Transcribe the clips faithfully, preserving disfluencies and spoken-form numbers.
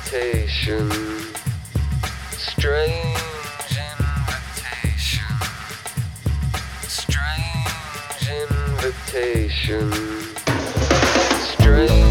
invitation, strange invitation, strange invitation, strange.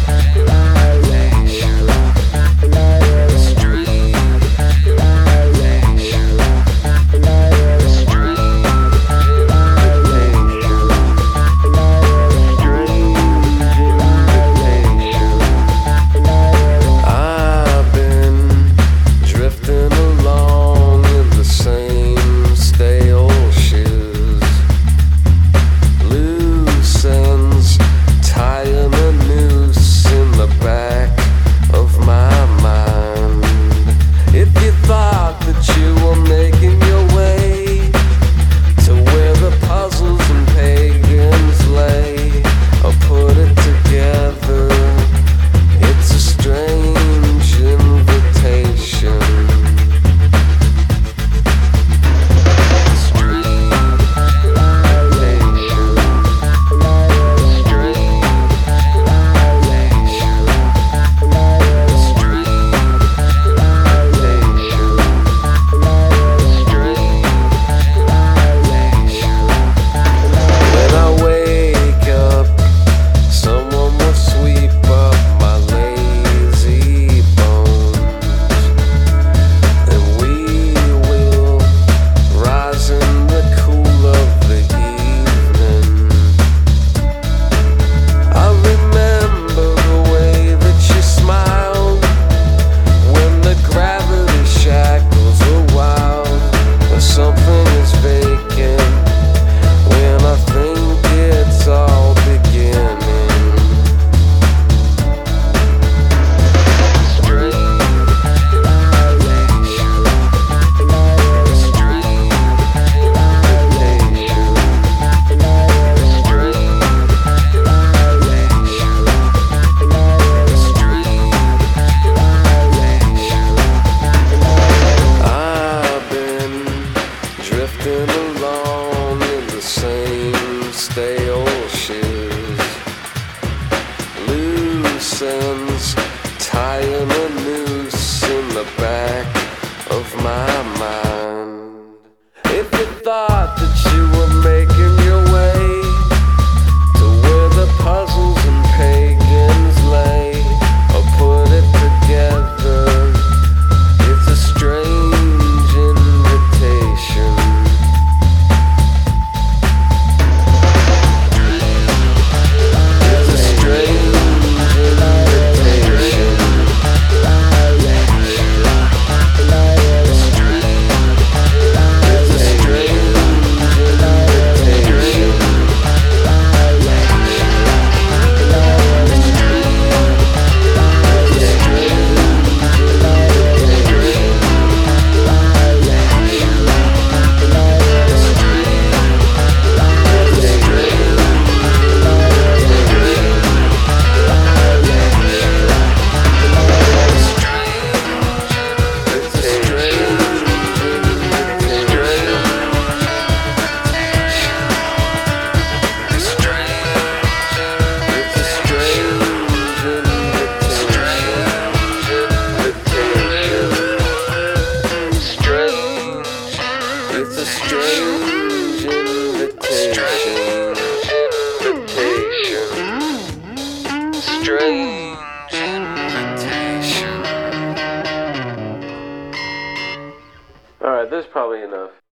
Along in the same stale shoes, loose ends tying a noose in the back of my mind. If you thought that you were making your way to where the puzzles and pagans lay, or put it together, it's a strange invitation. It's a strange invitation, invitation, strange invitation. Alright, that's probably enough.